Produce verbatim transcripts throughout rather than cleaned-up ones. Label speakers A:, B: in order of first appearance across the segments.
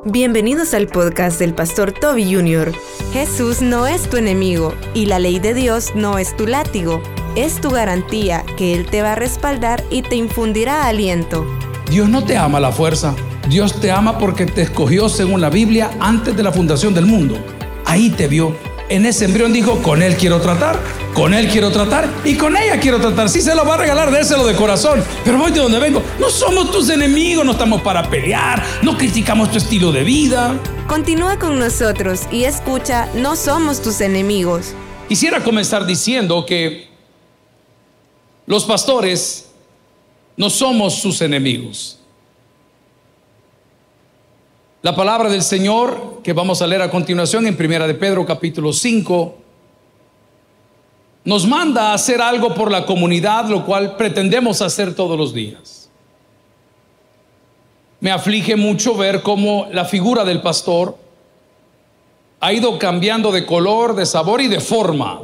A: Bienvenidos al podcast del Pastor Toby junior Jesús no es tu enemigo y la ley de Dios no es tu látigo. Es tu garantía que Él te va a respaldar y te infundirá aliento.
B: Dios no te ama a la fuerza. Dios te ama porque te escogió según la Biblia antes de la fundación del mundo. Ahí te vio. En ese embrión dijo, con Él quiero tratar, con Él quiero tratar y con ella quiero tratar. Si se lo va a regalar, déselo de corazón. Pero voy de donde vengo. No somos tus enemigos, no estamos para pelear, no criticamos tu estilo de vida.
A: Continúa con nosotros y escucha, no somos tus enemigos.
B: Quisiera comenzar diciendo que los pastores no somos sus enemigos. La palabra del Señor que vamos a leer a continuación en Primera de Pedro capítulo cinco nos manda a hacer algo por la comunidad, lo cual pretendemos hacer todos los días. Me aflige mucho ver cómo la figura del pastor ha ido cambiando de color, de sabor y de forma,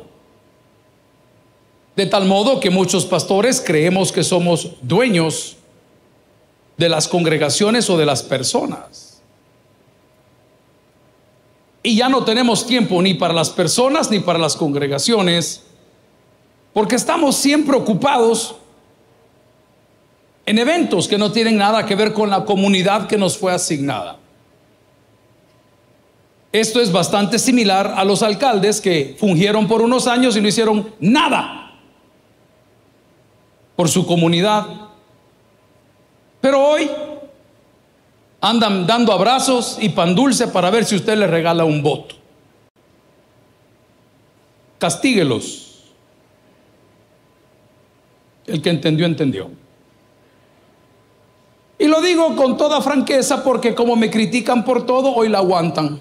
B: de tal modo que muchos pastores creemos que somos dueños de las congregaciones o de las personas. Y ya no tenemos tiempo ni para las personas ni para las congregaciones, porque estamos siempre ocupados en eventos que no tienen nada que ver con la comunidad que nos fue asignada. Esto es bastante similar a los alcaldes que fungieron por unos años y no hicieron nada por su comunidad. Pero hoy andan dando abrazos y pan dulce para ver si usted le regala un voto. Castíguelos. El que entendió, entendió. Y lo digo con toda franqueza porque como me critican por todo, hoy la aguantan.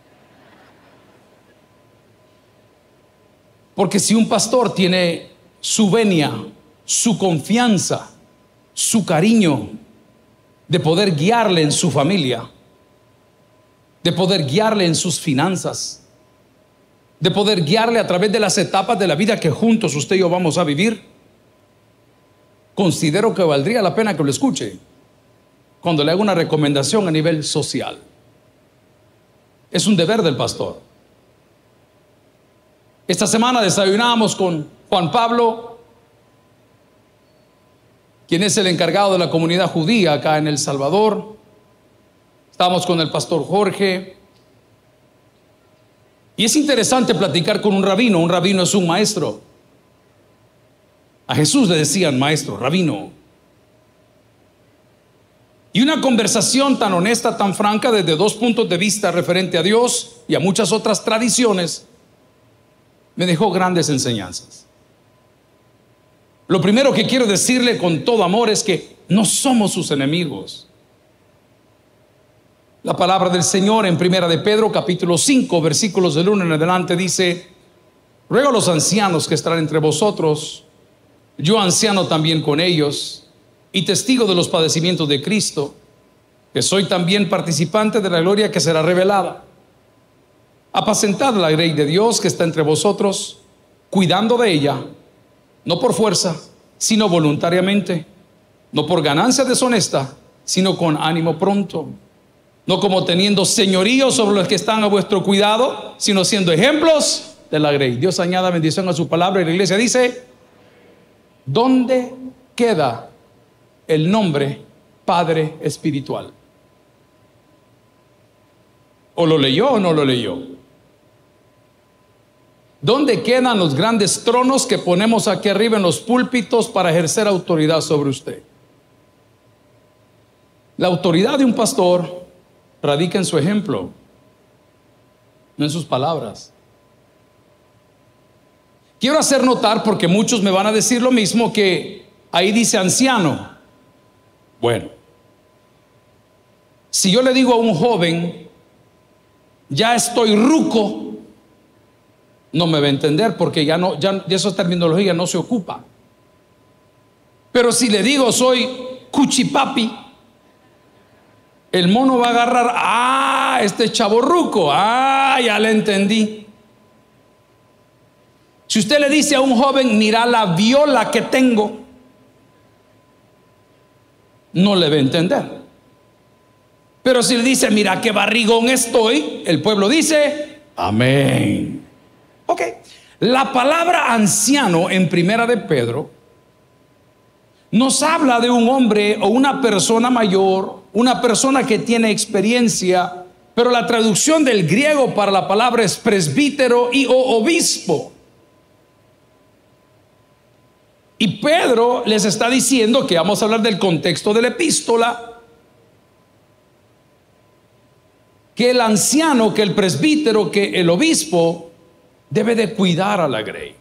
B: Porque si un pastor tiene su venia, su confianza, su cariño, de poder guiarle en su familia, de poder guiarle en sus finanzas, de poder guiarle a través de las etapas de la vida que juntos usted y yo vamos a vivir, considero que valdría la pena que lo escuche cuando le haga una recomendación a nivel social. Es un deber del pastor. Esta semana desayunamos con Juan Pablo, quien es el encargado de la comunidad judía acá en El Salvador. Estábamos con el pastor Jorge. Y es interesante platicar con un rabino. Un rabino es un maestro. A Jesús le decían maestro, rabino. Y una conversación tan honesta, tan franca, desde dos puntos de vista referente a Dios y a muchas otras tradiciones, me dejó grandes enseñanzas. Lo primero que quiero decirle con todo amor es que no somos sus enemigos. La palabra del Señor en Primera de Pedro capítulo cinco versículos del uno en adelante dice: ruego a los ancianos que están entre vosotros, yo anciano también con ellos y testigo de los padecimientos de Cristo, que soy también participante de la gloria que será revelada. Apacentad la grey de Dios que está entre vosotros, cuidando de ella, no por fuerza, sino voluntariamente, no por ganancia deshonesta, sino con ánimo pronto, no como teniendo señorío sobre los que están a vuestro cuidado, sino siendo ejemplos de la grey. Dios añada bendición a su palabra y la iglesia dice: ¿dónde queda el nombre Padre Espiritual? ¿O lo leyó o no lo leyó? ¿Dónde quedan los grandes tronos que ponemos aquí arriba en los púlpitos para ejercer autoridad sobre usted? La autoridad de un pastor radica en su ejemplo, no en sus palabras. Quiero hacer notar, porque muchos me van a decir lo mismo, que ahí dice anciano. Bueno, si yo le digo a un joven, ya estoy ruco, no me va a entender, porque ya no, ya de esa terminología no se ocupa. Pero si le digo soy cuchipapi, el mono va a agarrar, ah, este chavorruco, ah, ya le entendí. Si usted le dice a un joven, mira la viola que tengo, no le va a entender. Pero si le dice, mira qué barrigón estoy, el pueblo dice, amén. Ok, la palabra anciano en Primera de Pedro nos habla de un hombre o una persona mayor, una persona que tiene experiencia, pero la traducción del griego para la palabra es presbítero y o obispo. Y Pedro les está diciendo que vamos a hablar del contexto de la epístola, que el anciano, que el presbítero, que el obispo debe de cuidar a la grey.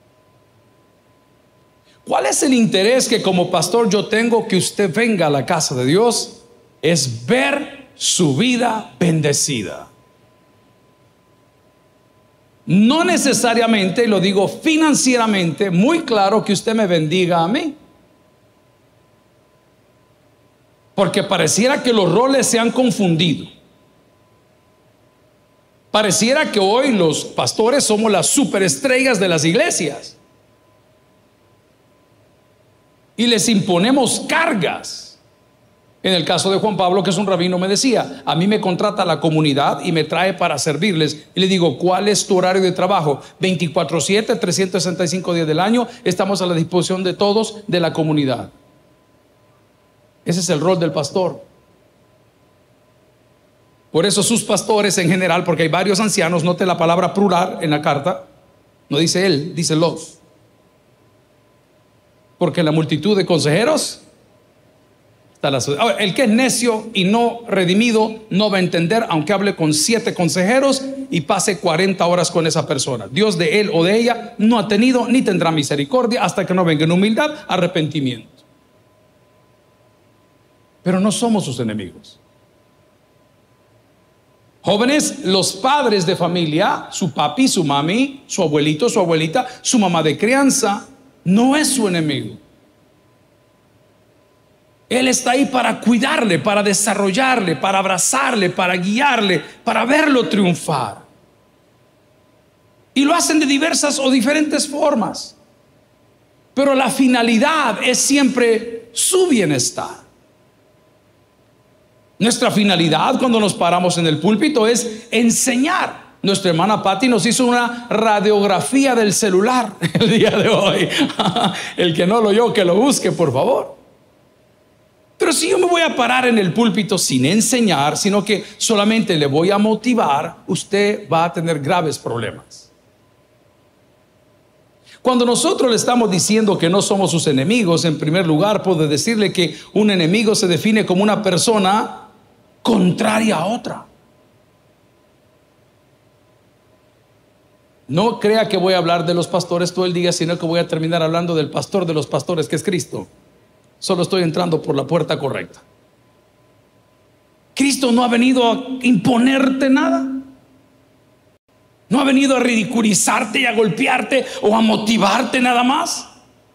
B: ¿Cuál es el interés que como pastor yo tengo que usted venga a la casa de Dios? Es ver su vida bendecida. No necesariamente, y lo digo financieramente, muy claro que usted me bendiga a mí. Porque pareciera que los roles se han confundido. Pareciera que hoy los pastores somos las superestrellas de las iglesias y les imponemos cargas. En el caso de Juan Pablo, que es un rabino, me decía, a mí me contrata la comunidad y me trae para servirles. Y le digo, ¿cuál es tu horario de trabajo? veinticuatro siete, trescientos sesenta y cinco días del año, estamos a la disposición de todos de la comunidad. Ese es el rol del pastor. Por eso sus pastores en general, porque hay varios ancianos, note la palabra plural en la carta, no dice él, dice los. Porque la multitud de consejeros está la sociedad. Ahora, el que es necio y no redimido no va a entender, aunque hable con siete consejeros y pase cuarenta horas con esa persona. Dios de él o de ella no ha tenido ni tendrá misericordia hasta que no venga en humildad, arrepentimiento. Pero no somos sus enemigos. Jóvenes, los padres de familia, su papi, su mami, su abuelito, su abuelita, su mamá de crianza, no es su enemigo. Él está ahí para cuidarle, para desarrollarle, para abrazarle, para guiarle, para verlo triunfar. Y lo hacen de diversas o diferentes formas. Pero la finalidad es siempre su bienestar. Nuestra finalidad cuando nos paramos en el púlpito es enseñar. Nuestra hermana Patti nos hizo una radiografía del celular el día de hoy. El que no lo oyó, que lo busque, por favor. Pero si yo me voy a parar en el púlpito sin enseñar, sino que solamente le voy a motivar, usted va a tener graves problemas. Cuando nosotros le estamos diciendo que no somos sus enemigos, en primer lugar, puedo decirle que un enemigo se define como una persona contraria a otra. No crea que voy a hablar de los pastores todo el día, sino que voy a terminar hablando del pastor de los pastores, que es Cristo. Solo estoy entrando por la puerta correcta. Cristo no ha venido a imponerte nada. No ha venido a ridiculizarte y a golpearte o a motivarte nada más.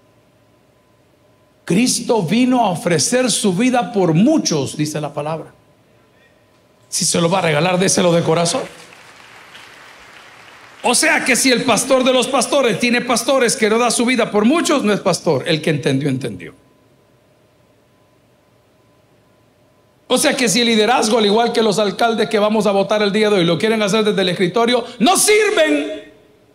B: Cristo vino a ofrecer su vida por muchos, dice la palabra. Si se lo va a regalar, déselo de corazón. O sea que si el pastor de los pastores tiene pastores que no da su vida por muchos, no es pastor. El que entendió, entendió. O sea que si el liderazgo, al igual que los alcaldes que vamos a votar el día de hoy, lo quieren hacer desde el escritorio, no sirven.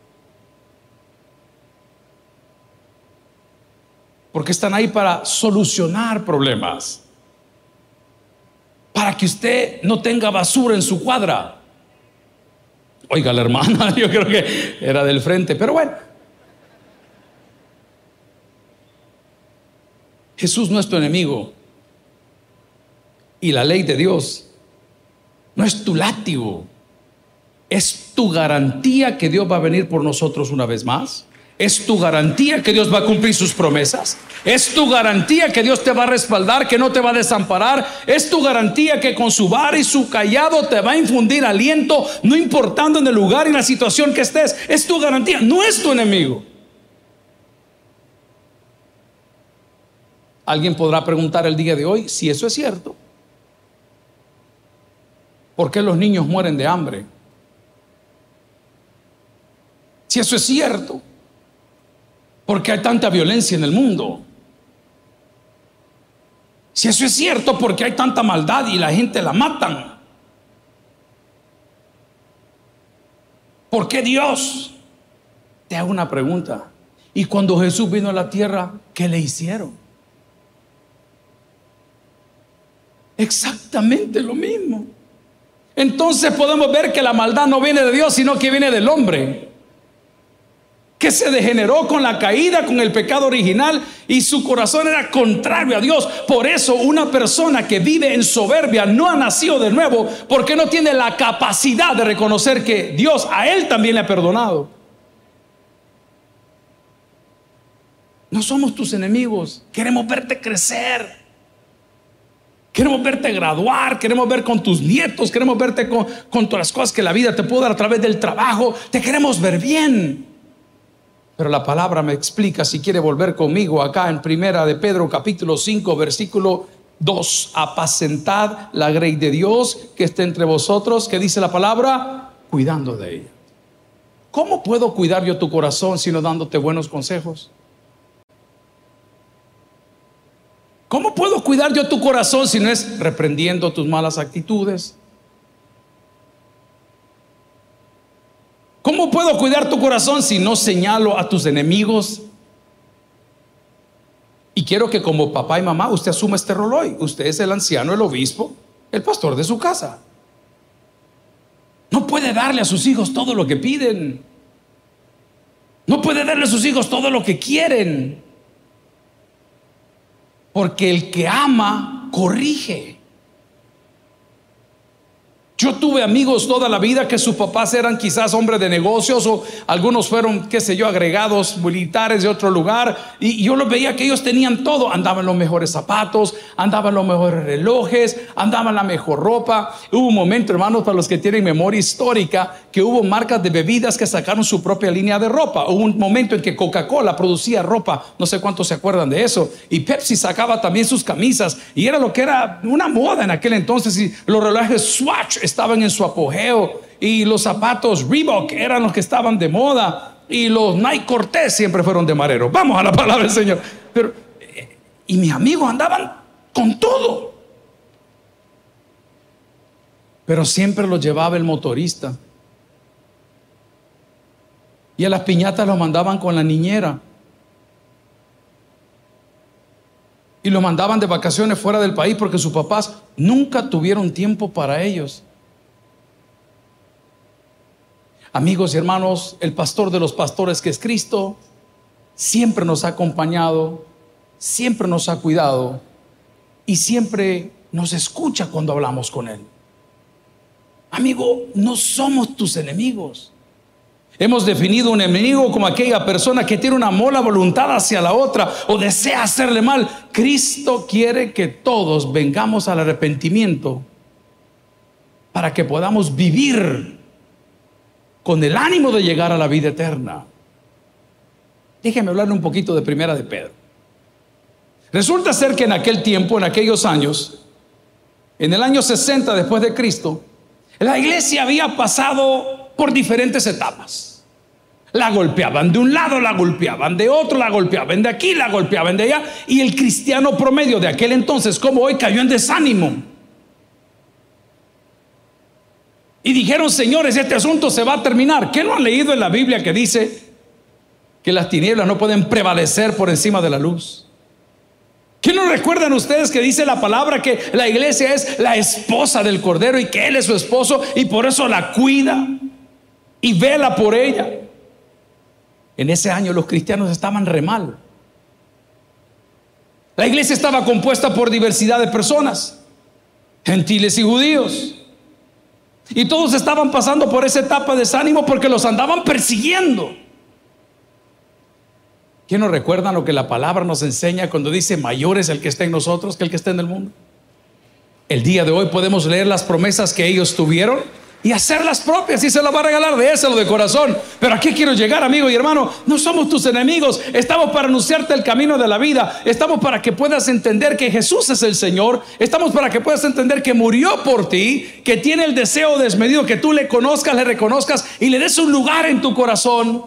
B: Porque están ahí para solucionar problemas. Para que usted no tenga basura en su cuadra. Oiga, la hermana, yo creo que era del frente, pero bueno. Jesús no es tu enemigo. Y la ley de Dios no es tu látigo. Es tu garantía que Dios va a venir por nosotros una vez más. Es tu garantía que Dios va a cumplir sus promesas. Es tu garantía que Dios te va a respaldar, que no te va a desamparar. Es tu garantía que con su vara y su cayado te va a infundir aliento, no importando en el lugar y la situación que estés. Es tu garantía, no es tu enemigo. Alguien podrá preguntar el día de hoy si eso es cierto. ¿Por qué los niños mueren de hambre? Si eso es cierto, ¿por qué hay tanta violencia en el mundo? Si eso es cierto, ¿por qué hay tanta maldad y la gente la matan? ¿Por qué Dios? Te hago una pregunta. Y cuando Jesús vino a la tierra, ¿qué le hicieron? Exactamente lo mismo. Entonces podemos ver que la maldad no viene de Dios, sino que viene del hombre, que se degeneró con la caída, con el pecado original, y su corazón era contrario a Dios. Por eso una persona que vive en soberbia no ha nacido de nuevo, porque no tiene la capacidad de reconocer que Dios a él también le ha perdonado. No somos tus enemigos, queremos verte crecer. Queremos verte graduar, queremos ver con tus nietos, queremos verte con, con todas las cosas que la vida te puede dar a través del trabajo. Te queremos ver bien. Pero la palabra me explica, si quiere volver conmigo acá en primera de Pedro capítulo cinco versículo dos: apacentad la grey de Dios que está entre vosotros, que dice la palabra, cuidando de ella. ¿Cómo puedo cuidar yo tu corazón sino dándote buenos consejos? ¿Cómo puedo cuidar yo tu corazón si no es reprendiendo tus malas actitudes? ¿Cómo puedo cuidar tu corazón si no señalo a tus enemigos? Y quiero que como papá y mamá usted asuma este rol hoy. Usted es el anciano, el obispo, el pastor de su casa. No puede darle a sus hijos todo lo que piden. No puede darle a sus hijos todo lo que quieren. Porque el que ama, corrige. Yo tuve amigos toda la vida que sus papás eran quizás hombres de negocios, o algunos fueron, qué sé yo, agregados militares de otro lugar, y yo los veía que ellos tenían todo. Andaban los mejores zapatos, andaban los mejores relojes, andaban la mejor ropa. Hubo un momento, hermanos, para los que tienen memoria histórica, que hubo marcas de bebidas que sacaron su propia línea de ropa. Hubo un momento en que Coca-Cola producía ropa, no sé cuántos se acuerdan de eso, y Pepsi sacaba también sus camisas, y era lo que era una moda en aquel entonces. Y los relojes Swatch estaban en su apogeo, y los zapatos Reebok eran los que estaban de moda, y los Nike Cortez siempre fueron de marero. Vamos a la palabra del Señor. Pero y mis amigos andaban con todo, pero siempre los llevaba el motorista, y a las piñatas los mandaban con la niñera, y los mandaban de vacaciones fuera del país porque sus papás nunca tuvieron tiempo para ellos. Amigos y hermanos, el pastor de los pastores, que es Cristo, siempre nos ha acompañado, siempre nos ha cuidado y siempre nos escucha cuando hablamos con Él. Amigo, no somos tus enemigos. Hemos definido un enemigo como aquella persona que tiene una mala voluntad hacia la otra o desea hacerle mal. Cristo quiere que todos vengamos al arrepentimiento para que podamos vivir con el ánimo de llegar a la vida eterna. Déjeme hablarle un poquito de primera de Pedro. Resulta ser que en aquel tiempo, en aquellos años, en el año sesenta después de Cristo, la iglesia había pasado por diferentes etapas. La golpeaban de un lado, la golpeaban de otro, la golpeaban de aquí, la golpeaban de allá, y el cristiano promedio de aquel entonces, como hoy, cayó en desánimo. Y dijeron: señores, este asunto se va a terminar. ¿Qué no han leído en la Biblia que dice que las tinieblas no pueden prevalecer por encima de la luz? ¿Qué no recuerdan ustedes que dice la palabra que la iglesia es la esposa del Cordero y que Él es su esposo y por eso la cuida y vela por ella? En ese año los cristianos estaban re mal. La iglesia estaba compuesta por diversidad de personas, gentiles y judíos. Y todos estaban pasando por esa etapa de desánimo porque los andaban persiguiendo. ¿Quién nos recuerda lo que la palabra nos enseña cuando dice: mayor es el que está en nosotros que el que está en el mundo? El día de hoy podemos leer las promesas que ellos tuvieron y hacerlas propias, y se las va a regalar de ese, lo de corazón. Pero ¿a qué quiero llegar, amigo y hermano? No somos tus enemigos. Estamos para anunciarte el camino de la vida. Estamos para que puedas entender que Jesús es el Señor. Estamos para que puedas entender que murió por ti, que tiene el deseo desmedido que tú le conozcas, le reconozcas y le des un lugar en tu corazón,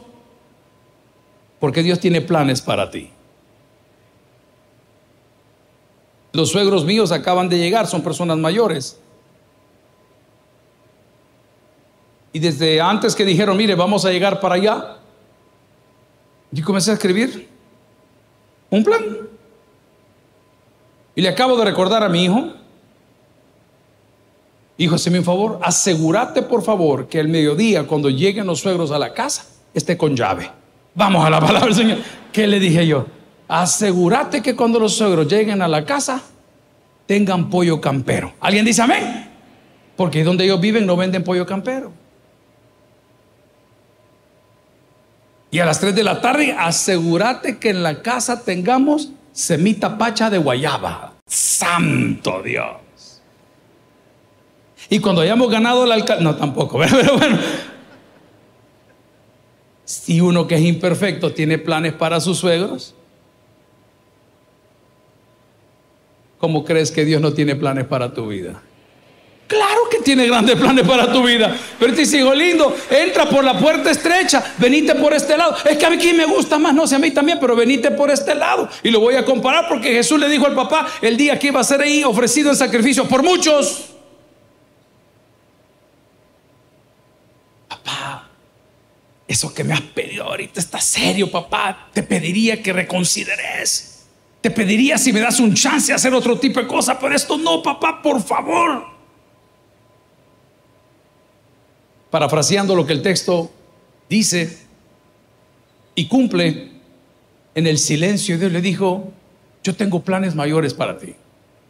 B: porque Dios tiene planes para ti. Los suegros míos acaban de llegar, son personas mayores. Y desde antes que dijeron, mire, vamos a llegar para allá, yo comencé a escribir un plan. Y le acabo de recordar a mi hijo, hijo, hazme un favor, asegúrate por favor que el mediodía, cuando lleguen los suegros a la casa, esté con llave. Vamos a la palabra del Señor. ¿Qué le dije yo? Asegúrate que cuando los suegros lleguen a la casa, tengan pollo campero. ¿Alguien dice amén? Porque donde ellos viven no venden pollo campero. Y a las tres de la tarde, asegúrate que en la casa tengamos semita pacha de guayaba. ¡Santo Dios! Y cuando hayamos ganado el alcalde, no, tampoco, pero bueno, si uno que es imperfecto tiene planes para sus suegros, ¿cómo crees que Dios no tiene planes para tu vida? Claro que tiene grandes planes para tu vida. Pero te dice, hijo lindo, entra por la puerta estrecha, venite por este lado. Es que a mí quién me gusta más, no sé, a mí también, pero venite por este lado. Y lo voy a comparar porque Jesús le dijo al papá el día que iba a ser ahí ofrecido en sacrificio por muchos. Papá, eso que me has pedido ahorita está serio, papá. Te pediría que reconsideres. Te pediría si me das un chance de hacer otro tipo de cosas, pero esto no, papá, por favor. Parafraseando lo que el texto dice y cumple, en el silencio Dios le dijo, yo tengo planes mayores para ti.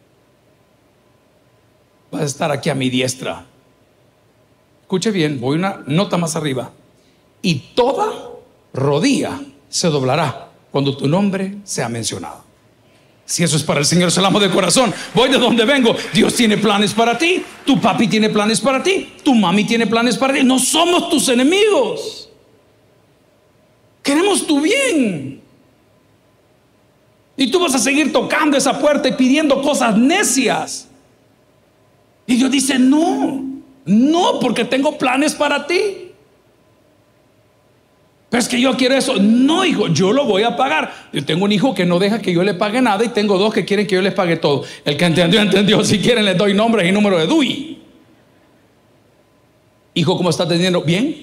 B: Vas a estar aquí a mi diestra. Escuche bien, voy una nota más arriba. Y toda rodilla se doblará cuando tu nombre sea mencionado. Si eso es para el Señor, se lo amo de corazón. Voy de donde vengo. Dios tiene planes para ti. Tu papi tiene planes para ti. Tu mami tiene planes para ti. No somos tus enemigos. Queremos tu bien. Y tú vas a seguir tocando esa puerta y pidiendo cosas necias. Y Dios dice, no, no, porque tengo planes para ti. Pero es que yo quiero eso. No, hijo, yo lo voy a pagar. Yo tengo un hijo que no deja que yo le pague nada y tengo dos que quieren que yo les pague todo. El que entendió, entendió. Si quieren les doy nombres y número de D U I. Hijo, ¿cómo está atendiendo? ¿Bien?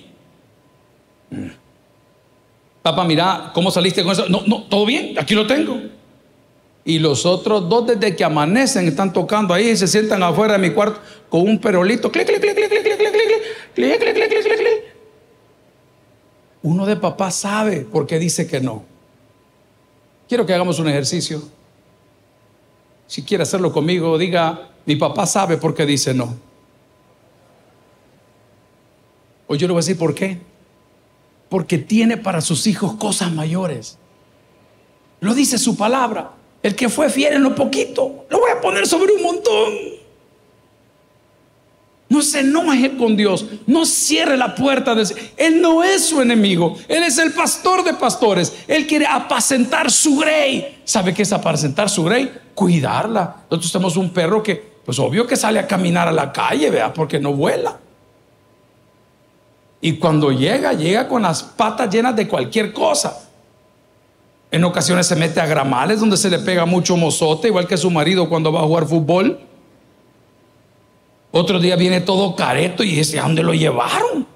B: Papá, mira, ¿cómo saliste con eso? No, no, todo bien, aquí lo tengo. Y los otros dos desde que amanecen están tocando ahí y se sientan afuera de mi cuarto con un perolito. Clic, clic, clic, clic, clic, clic, clic, clic, clic, clic, clic, clic, clic, clic. Uno de papá sabe por qué dice que no. Quiero que hagamos un ejercicio. Si quiere hacerlo conmigo, diga, mi papá sabe por qué dice no. O yo le voy a decir por qué. Porque tiene para sus hijos cosas mayores. Lo dice su palabra. El que fue fiel en lo poquito, lo voy a poner sobre un montón. No se enoje con Dios. No cierre la puerta de... Él no es su enemigo. Él es el pastor de pastores. Él quiere apacentar su grey. ¿Sabe qué es apacentar su grey? Cuidarla. Nosotros tenemos un perro que, pues obvio que sale a caminar a la calle, ¿verdad? Porque no vuela. Y cuando llega, llega con las patas llenas de cualquier cosa. En ocasiones se mete a gramales donde se le pega mucho mozote, igual que su marido cuando va a jugar fútbol. Otro día viene todo careto y dice, ¿a dónde lo llevaron?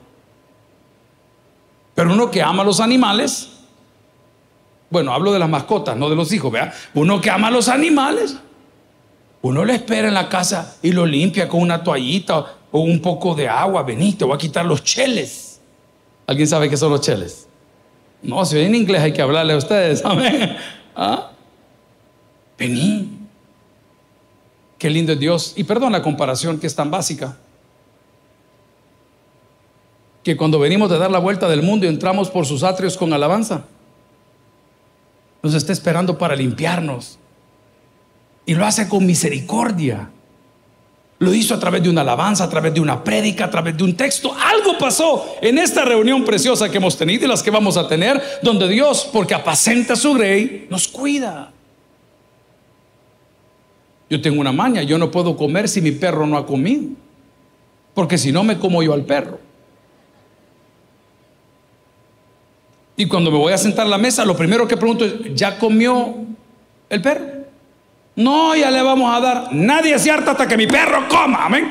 B: Pero uno que ama a los animales, bueno, hablo de las mascotas, no de los hijos, ¿verdad? Uno que ama a los animales, uno le espera en la casa y lo limpia con una toallita o un poco de agua. Vení, te voy a quitar los cheles. ¿Alguien sabe qué son los cheles? No, si en inglés hay que hablarle a ustedes. Amén. ¿Ah? Vení. Qué lindo es Dios. Y perdón la comparación que es tan básica, que cuando venimos de dar la vuelta del mundo y entramos por sus atrios con alabanza, nos está esperando para limpiarnos. Y lo hace con misericordia. Lo hizo a través de una alabanza, a través de una prédica, a través de un texto. Algo pasó en esta reunión preciosa que hemos tenido y las que vamos a tener, donde Dios, porque apacenta su grey, nos cuida. Yo tengo una maña, yo no puedo comer si mi perro no ha comido, porque si no me como yo al perro. Y cuando me voy a sentar a la mesa, lo primero que pregunto es, ¿ya comió el perro? No, ya le vamos a dar. Nadie se harta hasta que mi perro coma. Amén.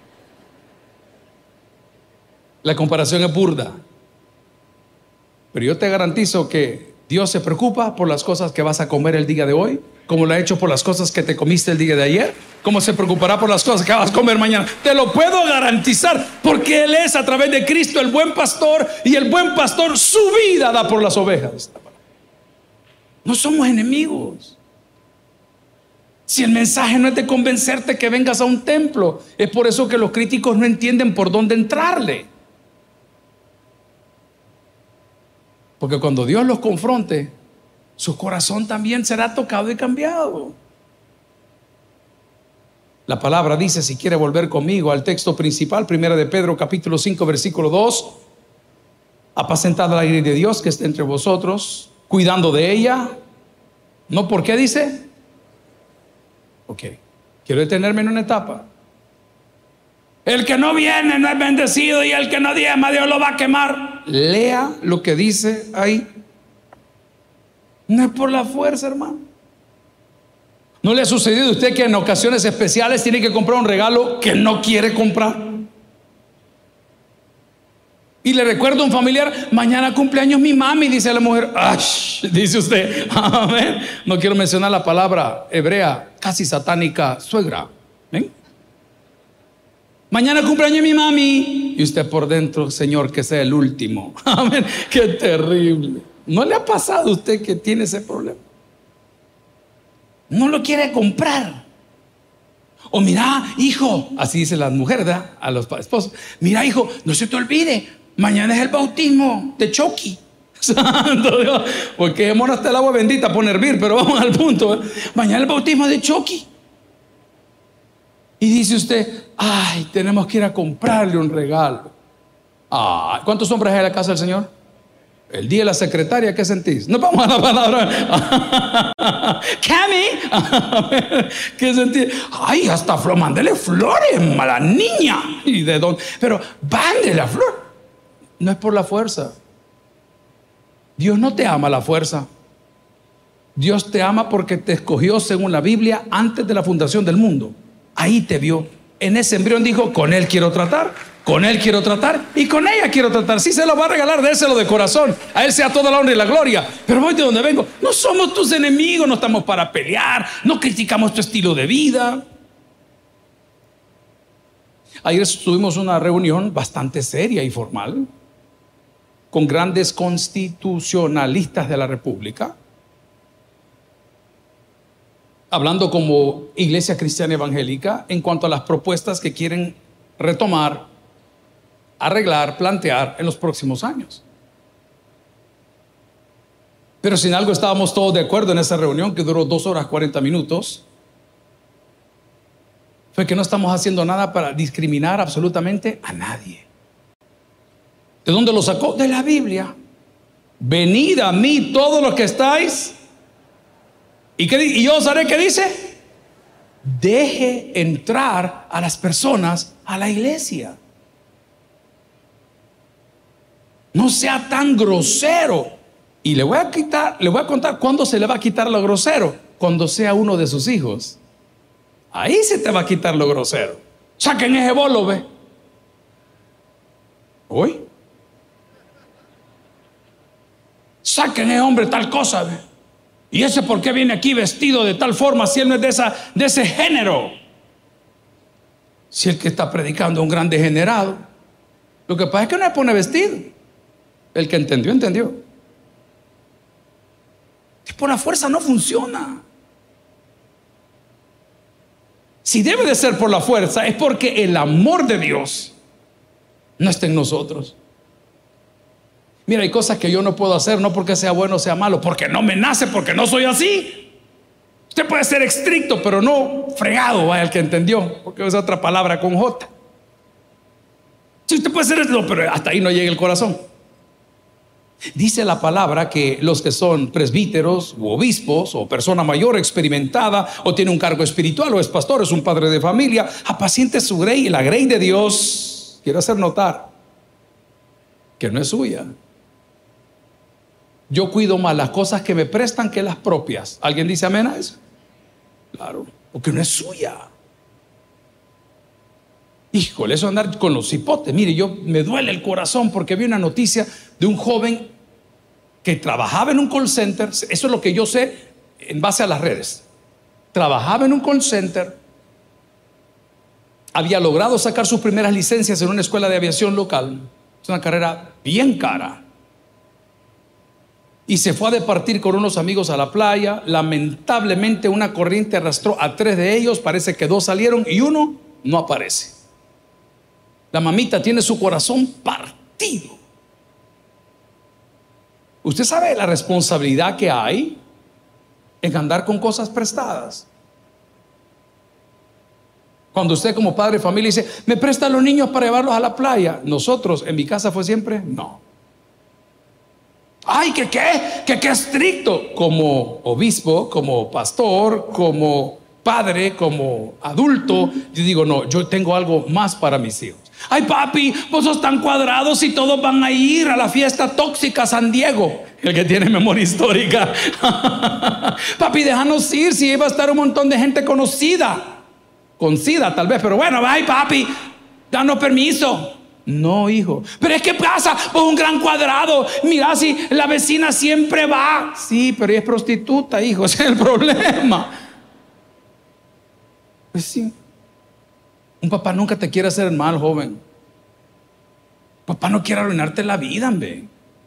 B: La comparación es burda. Pero yo te garantizo que Dios se preocupa por las cosas que vas a comer el día de hoy, como lo ha hecho por las cosas que te comiste el día de ayer, como se preocupará por las cosas que vas a comer mañana. Te lo puedo garantizar, porque Él es a través de Cristo el buen pastor, y el buen pastor su vida da por las ovejas. No somos enemigos. Si el mensaje no es de convencerte que vengas a un templo, es por eso que los críticos no entienden por dónde entrarle. Porque cuando Dios los confronte, su corazón también será tocado y cambiado. La palabra dice, si quiere volver conmigo al texto principal, primera de Pedro capítulo cinco versículo dos, apacentad la grey de Dios que está entre vosotros, cuidando de ella. ¿No por qué dice? Ok, quiero detenerme en una etapa. El que no viene no es bendecido, y el que no diezma, Dios lo va a quemar. Lea lo que dice ahí. No es por la fuerza, hermano. ¿No le ha sucedido a usted que en ocasiones especiales tiene que comprar un regalo que no quiere comprar? Y le recuerda a un familiar, mañana cumpleaños mi mami, dice la mujer. ¡Ash! Dice usted, amén. No quiero mencionar la palabra hebrea casi satánica, suegra. ¿Ven? Mañana cumpleaños mi mami. Y usted por dentro, Señor, que sea el último. Amén. Qué terrible. ¿No le ha pasado a usted que tiene ese problema? No lo quiere comprar. O mira, hijo, así dicen las mujeres, ¿verdad? A los esposos. Mira, hijo, no se te olvide, mañana es el bautismo de Chucky. Santo Dios. Porque dejémonos hasta el agua bendita por hervir, pero vamos al punto, ¿eh? Mañana es el bautismo de Chucky. Y dice usted, ay, tenemos que ir a comprarle un regalo. Ay, ¿cuántos hombres hay en la casa del Señor? El día de la secretaria, ¿qué sentís? No vamos a la palabra. Cami, ¿qué sentís? Ay, hasta flor, mándele flores a la niña. ¿Y de dónde? Pero mándele la flor. No es por la fuerza. Dios no te ama a la fuerza. Dios te ama porque te escogió según la Biblia antes de la fundación del mundo. Ahí te vio. En ese embrión dijo, con él quiero tratar, con él quiero tratar y con ella quiero tratar. Si se lo va a regalar, déselo de corazón. A él sea toda la honra y la gloria. Pero voy de donde vengo. No somos tus enemigos, no estamos para pelear, no criticamos tu estilo de vida. Ayer tuvimos una reunión bastante seria y formal con grandes constitucionalistas de la República, hablando como Iglesia Cristiana Evangélica en cuanto a las propuestas que quieren retomar, arreglar, plantear en los próximos años. Pero sin algo estábamos todos de acuerdo en esa reunión que duró dos horas cuarenta minutos. Fue que no estamos haciendo nada para discriminar absolutamente a nadie. ¿De dónde lo sacó? De la Biblia. Venid a mí todos los que estáis. ¿Y, qué, y yo os haré, ¿qué dice? Deje entrar a las personas a la iglesia. No sea tan grosero. Y le voy a quitar, le voy a contar cuándo se le va a quitar lo grosero. Cuando sea uno de sus hijos. Ahí se te va a quitar lo grosero. Saquen ese bolo, ve. ¿Hoy? Saquen ese hombre tal cosa, ve. ¿Y ese por qué viene aquí vestido de tal forma si él no es de, esa, de ese género? Si el que está predicando es un gran degenerado. Lo que pasa es que no le pone vestido. El que entendió, entendió. Si por la fuerza no funciona. Si debe de ser por la fuerza, es porque el amor de Dios no está en nosotros. Mira, hay cosas que yo no puedo hacer, no porque sea bueno o sea malo, porque no me nace, porque no soy así. Usted puede ser estricto, pero no fregado, vaya el que entendió, porque es otra palabra con J. Si usted puede ser esto, pero hasta ahí no llega el corazón. Dice la palabra que los que son presbíteros u obispos o persona mayor experimentada o tiene un cargo espiritual o es pastor, es un padre de familia, apaciente su grey, y la grey de Dios, quiero hacer notar que no es suya. Yo cuido más las cosas que me prestan que las propias. ¿Alguien dice amén a eso? Claro, porque no es suya. Híjole, eso andar con los hipotes. Mire, yo me duele el corazón porque vi una noticia de un joven que trabajaba en un call center. Eso es lo que yo sé en base a las redes. Trabajaba en un call center, había logrado sacar sus primeras licencias en una escuela de aviación local. Es una carrera bien cara. Y se fue a departir con unos amigos a la playa. Lamentablemente una corriente arrastró a tres de ellos. Parece que dos salieron y uno no aparece. La mamita tiene su corazón partido. Usted sabe la responsabilidad que hay en andar con cosas prestadas. Cuando usted como padre de familia dice, ¿me prestan los niños para llevarlos a la playa? Nosotros, en mi casa fue siempre, no. Ay, ¿qué qué? ¿Qué qué estricto? Como obispo, como pastor, como padre, como adulto, yo digo, no, yo tengo algo más para mis hijos. Ay, papi, vos sos tan cuadrados y todos van a ir a la fiesta tóxica San Diego. El que tiene memoria histórica. Papi, déjanos ir, si iba a estar un montón de gente conocida. Con SIDA tal vez, pero bueno, ay, papi, danos permiso. No, hijo. Pero es que pasa, pues un gran cuadrado. Mira, si la vecina siempre va. Sí, pero ella es prostituta, hijo, ese es el problema. Pues sí. Un papá nunca te quiere hacer mal, joven. Papá no quiere arruinarte la vida, hombre.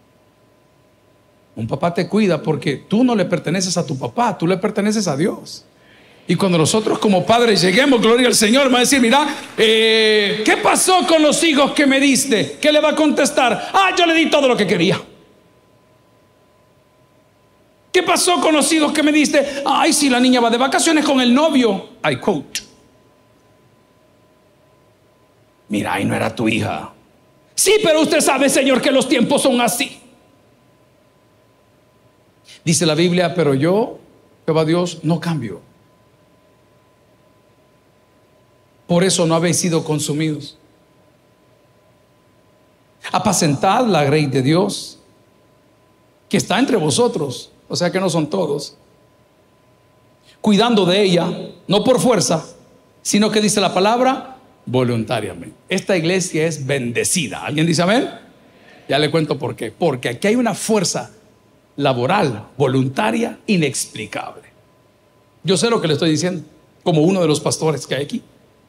B: Un papá te cuida porque tú no le perteneces a tu papá, tú le perteneces a Dios. Y cuando nosotros como padres lleguemos, gloria al Señor, va a decir, mira, eh, ¿qué pasó con los hijos que me diste? ¿Qué le va a contestar? Ah, yo le di todo lo que quería. ¿Qué pasó con los hijos que me diste? Ay, si la niña va de vacaciones con el novio. I quote. Mira, ahí no era tu hija. Sí, pero usted sabe, Señor, que los tiempos son así. Dice la Biblia, pero yo, Jehová Dios, no cambio. Por eso no habéis sido consumidos. Apacentad la grey de Dios, que está entre vosotros, o sea que no son todos, cuidando de ella, no por fuerza, sino que dice la palabra, voluntariamente. Esta iglesia es bendecida. ¿Alguien dice amén? Ya le cuento por qué. Porque aquí hay una fuerza laboral, voluntaria, inexplicable. Yo sé lo que le estoy diciendo, como uno de los pastores que hay aquí.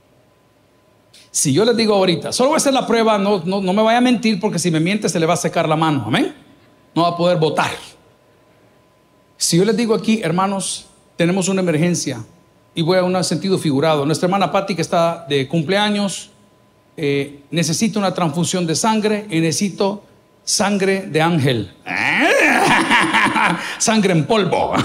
B: Si yo les digo ahorita, solo voy a hacer la prueba, no, no, no me vaya a mentir, porque si me miente se le va a secar la mano, amén. No va a poder votar. Si yo les digo aquí, hermanos, tenemos una emergencia, y voy a un sentido figurado. Nuestra hermana Patti, que está de cumpleaños, eh, necesita una transfusión de sangre y necesito sangre de ángel. Sangre en polvo.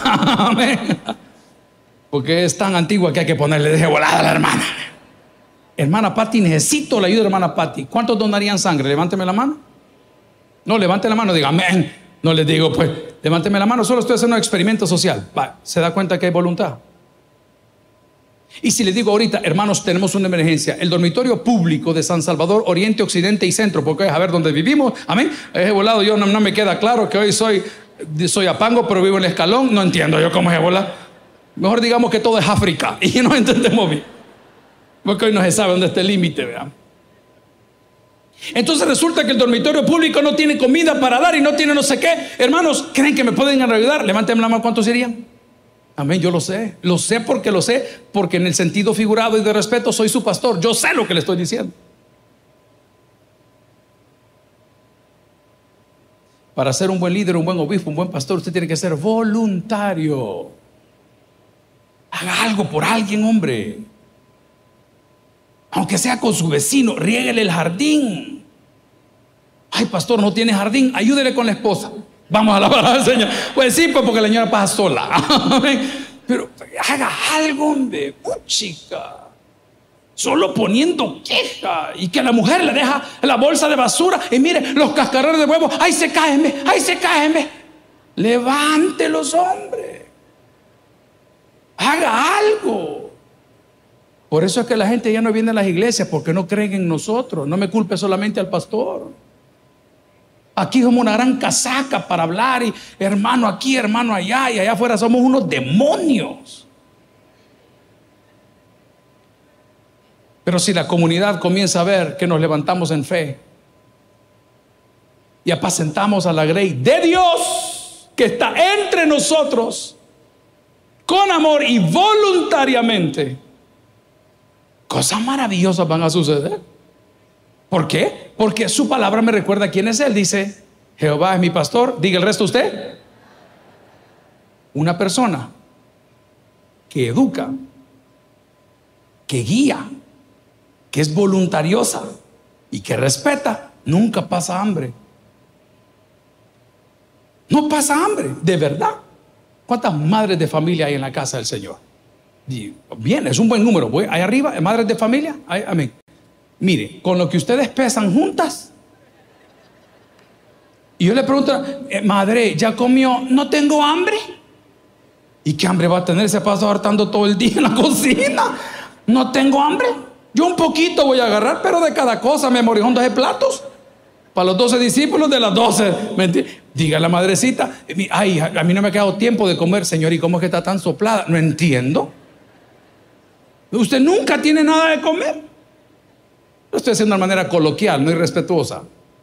B: Porque es tan antigua que hay que ponerle de volada a la hermana. Hermana Patti, necesito la ayuda de hermana Patti. ¿Cuántos donarían sangre? Levánteme la mano. No, levante la mano, diga amén. No les digo, pues, levánteme la mano. Solo estoy haciendo un experimento social. Va, ¿se da cuenta que hay voluntad? Y si les digo ahorita, hermanos, tenemos una emergencia, el dormitorio público de San Salvador, Oriente, Occidente y Centro, porque es a ver dónde vivimos, amén, es volado. Yo no, no me queda claro que hoy soy, soy Apango, pero vivo en el Escalón. No entiendo yo cómo es volado. Mejor digamos que todo es África y no entendemos bien, porque hoy no se sabe dónde está el límite, ¿verdad? Entonces resulta que el dormitorio público no tiene comida para dar y no tiene no sé qué. Hermanos, ¿creen que me pueden ayudar? Levanten la mano, ¿cuántos serían? Amén, yo lo sé, lo sé porque lo sé, porque en el sentido figurado y de respeto soy su pastor, yo sé lo que le estoy diciendo. Para ser un buen líder, un buen obispo, un buen pastor, usted tiene que ser voluntario. Haga algo por alguien, hombre. Aunque sea con su vecino, riéguele el jardín. Ay, pastor, no tiene jardín, ayúdele con la esposa. Vamos a alabar al Señor. Pues sí, pues porque la señora pasa sola. Pero haga algo, hombre. Uh, chica. Solo poniendo queja. Y que la mujer le deja la bolsa de basura. Y mire, los cascarones de huevo. ¡Ay, se caen! ¡Ay, se caen! Levántelos, hombre. Haga algo. Por eso es que la gente ya no viene a las iglesias, porque no creen en nosotros. No me culpe solamente al pastor. Aquí somos una gran casaca para hablar, y hermano aquí, hermano allá, y allá afuera somos unos demonios. Pero si la comunidad comienza a ver que nos levantamos en fe y apacentamos a la grey de Dios que está entre nosotros con amor y voluntariamente, cosas maravillosas van a suceder. ¿Por qué? Porque su palabra me recuerda quién es Él. Dice: Jehová es mi pastor. Diga el resto usted. Una persona que educa, que guía, que es voluntariosa y que respeta, nunca pasa hambre. No pasa hambre, de verdad. ¿Cuántas madres de familia hay en la casa del Señor? Bien, es un buen número. Voy ahí arriba, madres de familia. Ahí, amén. Mire, con lo que ustedes pesan juntas. Y yo le pregunto: eh, madre, ¿ya comió? No tengo hambre. ¿Y qué hambre va a tener? Se pasa hartando todo el día en la cocina. No tengo hambre. Yo un poquito voy a agarrar, pero de cada cosa me morí doce platos. Para los doce discípulos de las doce. Diga la madrecita: ay, a mí no me ha quedado tiempo de comer, Señor. ¿Y cómo es que está tan soplada? No entiendo. Usted nunca tiene nada de comer. Lo estoy haciendo de manera coloquial, no irrespetuosa.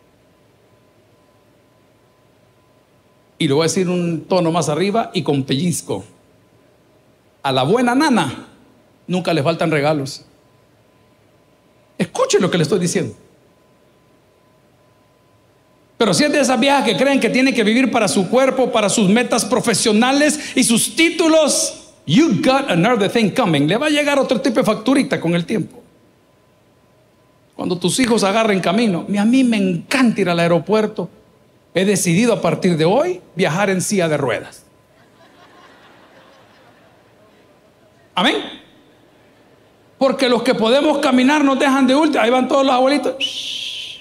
B: Y lo voy a decir un tono más arriba y con pellizco. A la buena nana nunca le faltan regalos. Escuchen lo que le estoy diciendo. Pero si es de esas viejas que creen que tienen que vivir para su cuerpo, para sus metas profesionales y sus títulos, you got another thing coming. Le va a llegar otro tipo de facturita con el tiempo. Cuando tus hijos agarren camino. A mí me encanta ir al aeropuerto. He decidido a partir de hoy viajar en silla de ruedas. Amén. Porque los que podemos caminar nos dejan de último. Ahí van todos los abuelitos.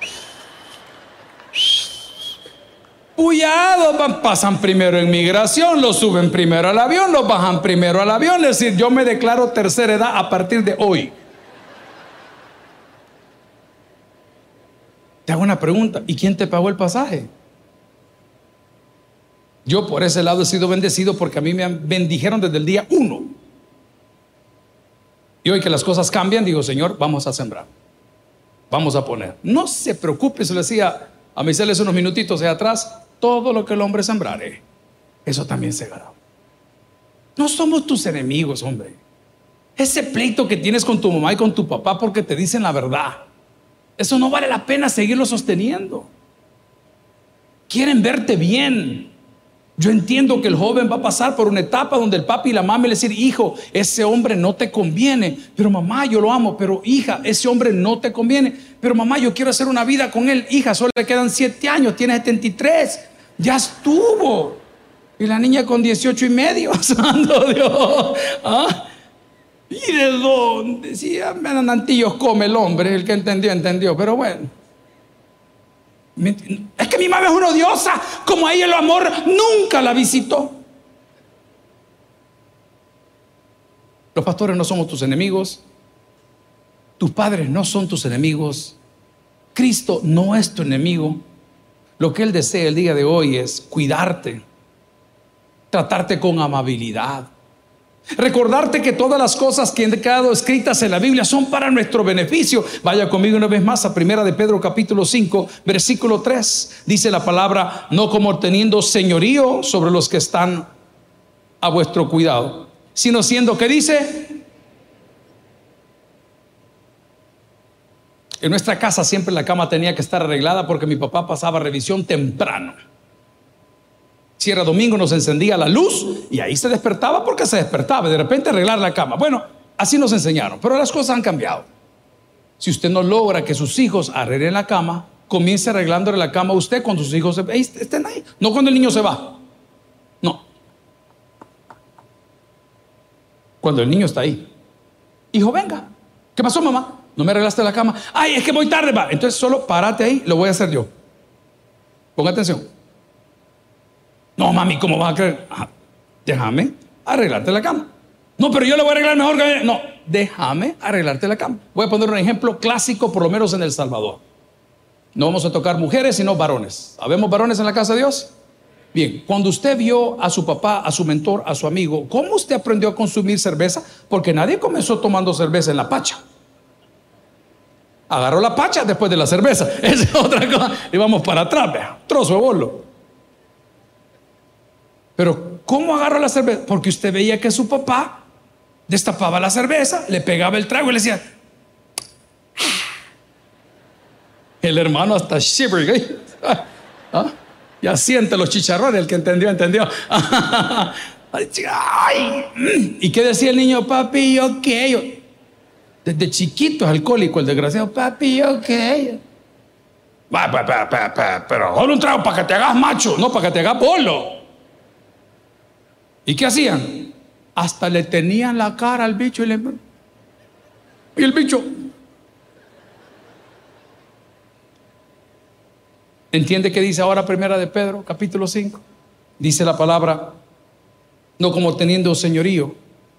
B: Puyados, pasan primero en migración, los suben primero al avión, los bajan primero al avión. Es decir, yo me declaro tercera edad a partir de hoy. Te hago una pregunta: ¿y quién te pagó el pasaje? Yo por ese lado he sido bendecido, porque a mí me bendijeron desde el día uno. Y hoy que las cosas cambian, digo: Señor, vamos a sembrar, vamos a poner. No se preocupe, se lo decía a Miseles unos minutitos de atrás: todo lo que el hombre sembrare, eso también segará. No somos tus enemigos, hombre. Ese pleito que tienes con tu mamá y con tu papá porque te dicen la verdad, eso no vale la pena seguirlo sosteniendo. Quieren verte bien. Yo entiendo que el joven va a pasar por una etapa donde el papi y la mamá le dicen: hijo, ese hombre no te conviene. Pero mamá, yo lo amo. Pero hija, ese hombre no te conviene. Pero mamá, yo quiero hacer una vida con él. Hija, solo le quedan siete años, tiene setenta y tres. Ya estuvo. Y la niña con dieciocho y medio. Santo Dios. ¿Ah? ¿Y de dónde? Si a manantillos come el hombre. El que entendió, entendió. Pero bueno, es que mi mamá es una odiosa. Como a ella el amor nunca la visitó. Los pastores no somos tus enemigos. Tus padres no son tus enemigos. Cristo no es tu enemigo. Lo que Él desea el día de hoy es cuidarte, tratarte con amabilidad, recordarte que todas las cosas que han quedado escritas en la Biblia son para nuestro beneficio. Vaya conmigo una vez más a primera de Pedro capítulo cinco versículo tres. Dice la palabra: no como teniendo señorío sobre los que están a vuestro cuidado, sino siendo, ¿qué dice? En nuestra casa siempre la cama tenía que estar arreglada, porque mi papá pasaba revisión temprano. Si era domingo nos encendía la luz y ahí se despertaba, porque se despertaba. De repente arreglar la cama. Bueno, así nos enseñaron, pero las cosas han cambiado. Si usted no logra que sus hijos arreglen la cama, comience arreglándole la cama a usted cuando sus hijos estén ahí. No cuando el niño se va. No. Cuando el niño está ahí. Hijo, venga. ¿Qué pasó, mamá? ¿No me arreglaste la cama? Ay, es que voy tarde, va. Entonces solo párate ahí, lo voy a hacer yo. Ponga atención. No, mami, ¿cómo vas a creer? Ajá. Déjame arreglarte la cama. No, pero yo le voy a arreglar mejor que... No, déjame arreglarte la cama. Voy a poner un ejemplo clásico, por lo menos en El Salvador. No vamos a tocar mujeres, sino varones. ¿Habemos varones en la casa de Dios? Bien, cuando usted vio a su papá, a su mentor, a su amigo, ¿cómo usted aprendió a consumir cerveza? Porque nadie comenzó tomando cerveza en la pacha. Agarró la pacha después de la cerveza. Esa es otra cosa. Y vamos para atrás, vea, trozo de bolo. Pero ¿cómo agarró la cerveza? Porque usted veía que su papá destapaba la cerveza, le pegaba el trago y le decía. El hermano hasta shivering, ¿eh? ¿Ah? Ya siente los chicharrones. El que entendió, entendió. Ay. ¿Y qué decía el niño? Papi, ¿yo qué? Yo, desde chiquito es alcohólico el desgraciado. Papi, ¿yo qué? Va, pa, pa, pa, pa, pero solo un trago para que te hagas macho, no para que te hagas bolo. ¿Y qué hacían? Hasta le tenían la cara al bicho y, le... y el bicho. ¿Entiende qué dice ahora Primera de Pedro, capítulo cinco? Dice la palabra, no como teniendo señorío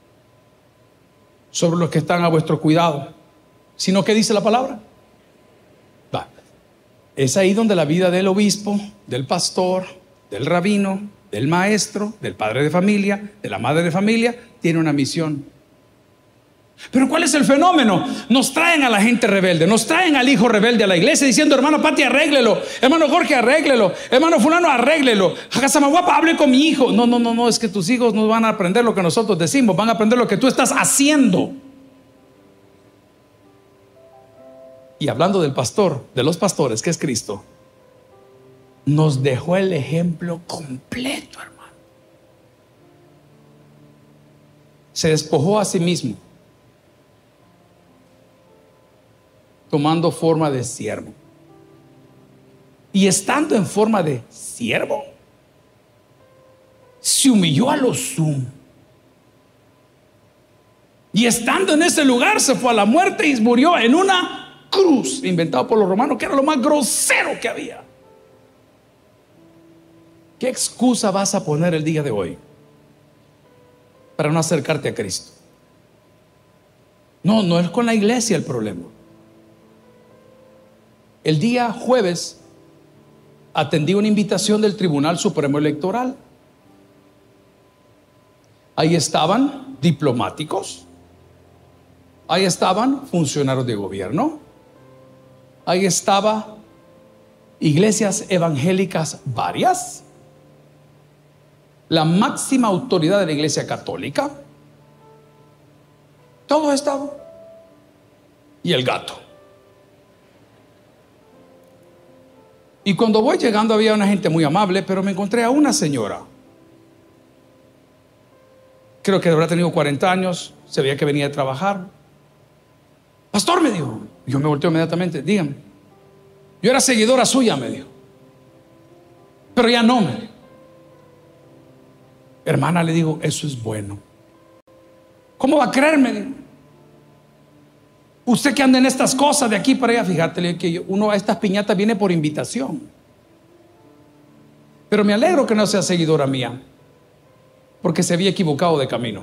B: sobre los que están a vuestro cuidado, sino que dice la palabra. Va. Es ahí donde la vida del obispo, del pastor, del rabino, del maestro, del padre de familia, de la madre de familia, tiene una misión. Pero ¿cuál es el fenómeno? Nos traen a la gente rebelde, nos traen al hijo rebelde a la iglesia diciendo, hermano Pati, arréglelo, hermano Jorge, arréglelo, hermano fulano, arréglelo, Hagazamaguapa, hable con mi hijo. No, no, no, no, es que tus hijos no van a aprender lo que nosotros decimos, van a aprender lo que tú estás haciendo. Y hablando del pastor, de los pastores, que es Cristo, nos dejó el ejemplo completo, hermano. Se despojó a sí mismo, tomando forma de siervo. Y estando en forma de siervo, se humilló a lo sumo. Y estando en ese lugar, se fue a la muerte y murió en una cruz, inventado por los romanos, que era lo más grosero que había. ¿Qué excusa vas a poner el día de hoy para no acercarte a Cristo? No, no es con la iglesia el problema. El día jueves atendí una invitación del Tribunal Supremo Electoral. Ahí estaban diplomáticos, ahí estaban funcionarios de gobierno, ahí estaban iglesias evangélicas varias, la máxima autoridad de la iglesia católica, todos estaban, y el gato. Y cuando voy llegando había una gente muy amable, pero me encontré a una señora, creo que habrá tenido cuarenta años, se veía que venía a trabajar. Pastor, me dijo. Yo me volteo inmediatamente, dígame. Yo era seguidora suya, me dijo, pero ya no, me dijo. Hermana, le digo, eso es bueno. ¿Cómo va a creerme? Dijo. Usted que anda en estas cosas de aquí para allá, fíjate que uno a estas piñatas viene por invitación. Pero me alegro que no sea seguidora mía, porque se había equivocado de camino.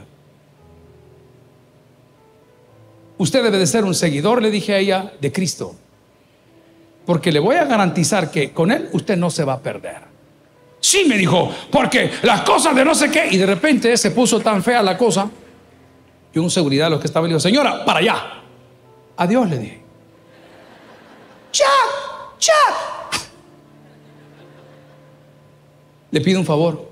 B: Usted debe de ser un seguidor, le dije a ella, de Cristo, porque le voy a garantizar que con Él usted no se va a perder. Sí, me dijo, porque las cosas de no sé qué. Y de repente se puso tan fea la cosa, y un seguridad de los que estaba le dijo, señora, para allá. Adiós, le dije. ¡Chat! ¡Chat! Le pido un favor.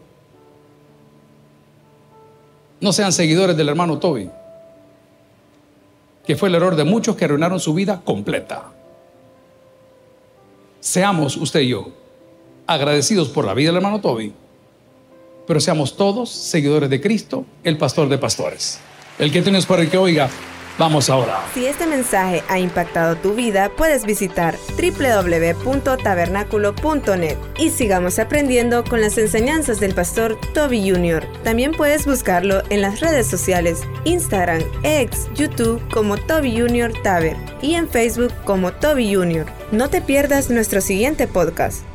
B: No sean seguidores del hermano Toby, que fue el error de muchos que arruinaron su vida completa. Seamos usted y yo agradecidos por la vida del hermano Toby, pero seamos todos seguidores de Cristo, el pastor de pastores. El que tienes para el que oiga, vamos ahora.
A: Si este mensaje ha impactado tu vida, puedes visitar doble u doble u doble u punto tabernáculo punto net y sigamos aprendiendo con las enseñanzas del pastor Toby junior También puedes buscarlo en las redes sociales, Instagram, X, YouTube como Toby junior Taber y en Facebook como Toby junior No te pierdas nuestro siguiente podcast.